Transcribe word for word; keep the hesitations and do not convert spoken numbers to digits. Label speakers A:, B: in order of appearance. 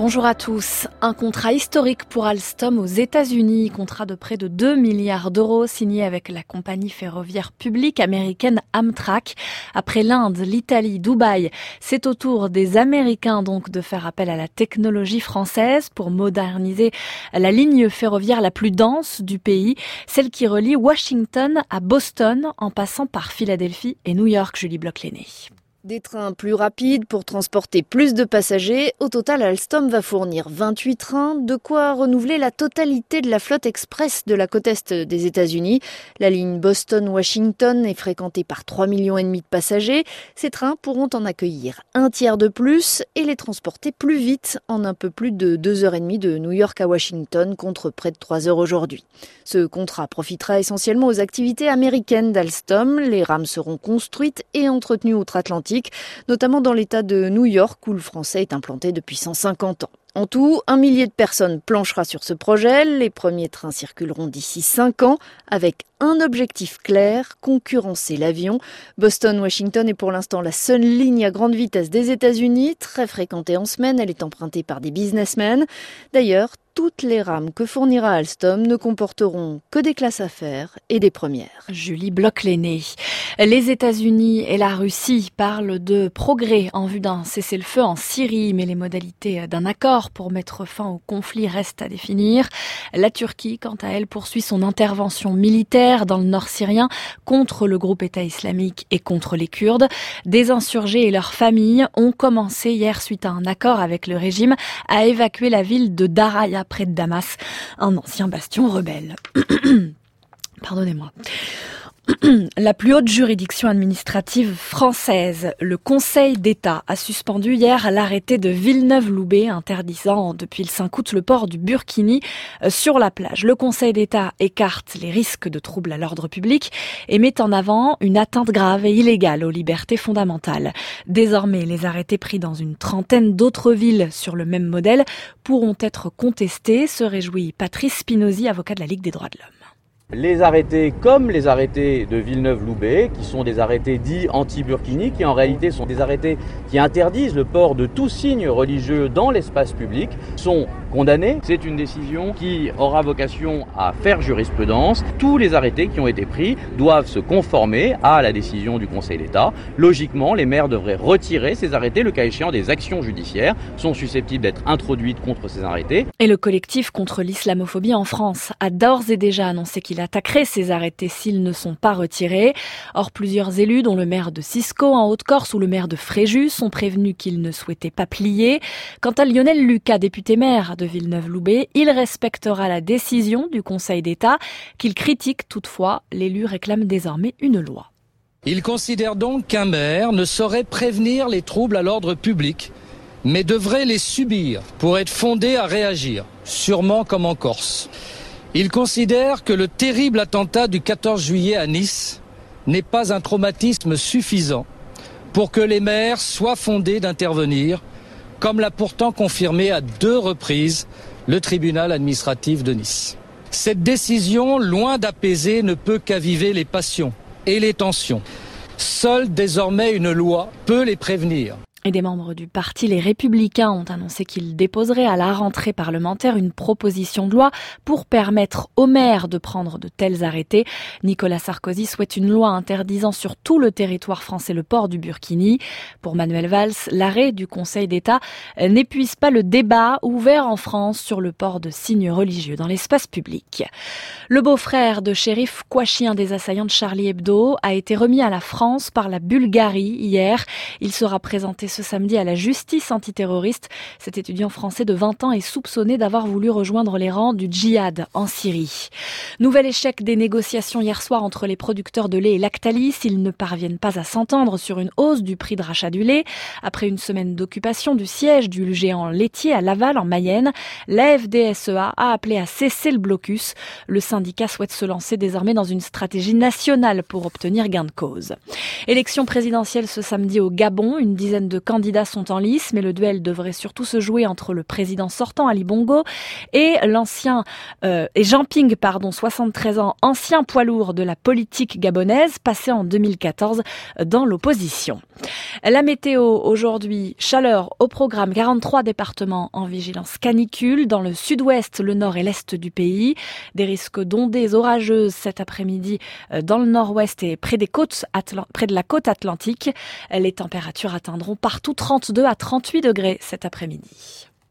A: Bonjour à tous. Un contrat historique pour Alstom aux États-Unis, contrat de près de deux milliards d'euros signé avec la compagnie ferroviaire publique américaine Amtrak. Après l'Inde, l'Italie, Dubaï, c'est au tour des Américains donc de faire appel à la technologie française pour moderniser la ligne ferroviaire la plus dense du pays, celle qui relie Washington à Boston en passant par Philadelphie et New York. Julie Bloch-Lenné.
B: Des trains plus rapides pour transporter plus de passagers. Au total, Alstom va fournir vingt-huit trains, de quoi renouveler la totalité de la flotte express de la côte est des États-Unis. La ligne Boston-Washington est fréquentée par trois millions et demi de passagers. Ces trains pourront en accueillir un tiers de plus et les transporter plus vite en un peu plus de deux heures trente de New York à Washington contre près de trois heures aujourd'hui. Ce contrat profitera essentiellement aux activités américaines d'Alstom. Les rames seront construites et entretenues outre-Atlantique, notamment dans l'état de New York où le français est implanté depuis cent cinquante ans. En tout, un millier de personnes planchera sur ce projet. Les premiers trains circuleront d'ici cinq ans avec un objectif clair, concurrencer l'avion. Boston-Washington est pour l'instant la seule ligne à grande vitesse des États-Unis, très fréquentée en semaine. Elle est empruntée par des businessmen. D'ailleurs, toutes les rames que fournira Alstom ne comporteront que des classes affaires et des premières.
A: Julie Bloch-Lenné. Les États-Unis et la Russie parlent de progrès en vue d'un cessez-le-feu en Syrie, mais les modalités d'un accord pour mettre fin au conflit restent à définir. La Turquie, quant à elle, poursuit son intervention militaire dans le nord syrien contre le groupe État islamique et contre les Kurdes. Des insurgés et leurs familles ont commencé hier, suite à un accord avec le régime, à évacuer la ville de Daraya près de Damas, un ancien bastion rebelle. Pardonnez-moi. La plus haute juridiction administrative française, le Conseil d'État, a suspendu hier l'arrêté de Villeneuve-Loubet interdisant depuis le cinq août le port du burkini sur la plage. Le Conseil d'État écarte les risques de troubles à l'ordre public et met en avant une atteinte grave et illégale aux libertés fondamentales. Désormais, les arrêtés pris dans une trentaine d'autres villes sur le même modèle pourront être contestés, se réjouit Patrice Spinozzi, avocat de la Ligue des droits de l'homme.
C: Les arrêtés comme les arrêtés de Villeneuve-Loubet, qui sont des arrêtés dits anti-Burkini, qui en réalité sont des arrêtés qui interdisent le port de tout signe religieux dans l'espace public, sont condamnés. C'est une décision qui aura vocation à faire jurisprudence. Tous les arrêtés qui ont été pris doivent se conformer à la décision du Conseil d'État. Logiquement, les maires devraient retirer ces arrêtés. Le cas échéant, des actions judiciaires sont susceptibles d'être introduites contre ces arrêtés.
A: Et le collectif contre l'islamophobie en France a d'ores et déjà annoncé qu'il attaquerait ces arrêtés s'ils ne sont pas retirés. Or, plusieurs élus, dont le maire de Cisco en Haute-Corse ou le maire de Fréjus, sont prévenus qu'ils ne souhaitaient pas plier. Quant à Lionel Lucas, député maire de Villeneuve-Loubet, il respectera la décision du Conseil d'État qu'il critique toutefois. L'élu réclame désormais une loi.
D: Il considère donc qu'un maire ne saurait prévenir les troubles à l'ordre public, mais devrait les subir pour être fondé à réagir, sûrement comme en Corse. Il considère que le terrible attentat du quatorze juillet à Nice n'est pas un traumatisme suffisant pour que les maires soient fondés d'intervenir, comme l'a pourtant confirmé à deux reprises le tribunal administratif de Nice. Cette décision, loin d'apaiser, ne peut qu'aviver les passions et les tensions. Seule désormais une loi peut les prévenir.
A: Et des membres du parti Les Républicains ont annoncé qu'ils déposeraient à la rentrée parlementaire une proposition de loi pour permettre aux maires de prendre de tels arrêtés. Nicolas Sarkozy souhaite une loi interdisant sur tout le territoire français le port du burkini. Pour Manuel Valls, l'arrêt du Conseil d'État n'épuise pas le débat ouvert en France sur le port de signes religieux dans l'espace public. Le beau-frère de Cherif Kouachi, un des assaillants de Charlie Hebdo, a été remis à la France par la Bulgarie hier. Il sera présenté ce samedi à la justice antiterroriste. Cet étudiant français de vingt ans est soupçonné d'avoir voulu rejoindre les rangs du djihad en Syrie. Nouvel échec des négociations hier soir entre les producteurs de lait et Lactalis. Ils ne parviennent pas à s'entendre sur une hausse du prix de rachat du lait. Après une semaine d'occupation du siège du géant laitier à Laval en Mayenne, la F D S E A a appelé à cesser le blocus. Le syndicat souhaite se lancer désormais dans une stratégie nationale pour obtenir gain de cause. Élection présidentielle ce samedi au Gabon. Une dizaine de candidats sont en lice, mais le duel devrait surtout se jouer entre le président sortant Ali Bongo et l'ancien euh, et Jean Ping, pardon, soixante-treize ans, ancien poids lourd de la politique gabonaise, passé en deux mille quatorze dans l'opposition. La météo aujourd'hui, chaleur au programme, quarante-trois départements en vigilance canicule, dans le sud-ouest, le nord et l'est du pays. Des risques d'ondées orageuses cet après-midi dans le nord-ouest et près des côtes, près de la côte atlantique. Les températures atteindront partout trente-deux à trente-huit degrés cet après-midi.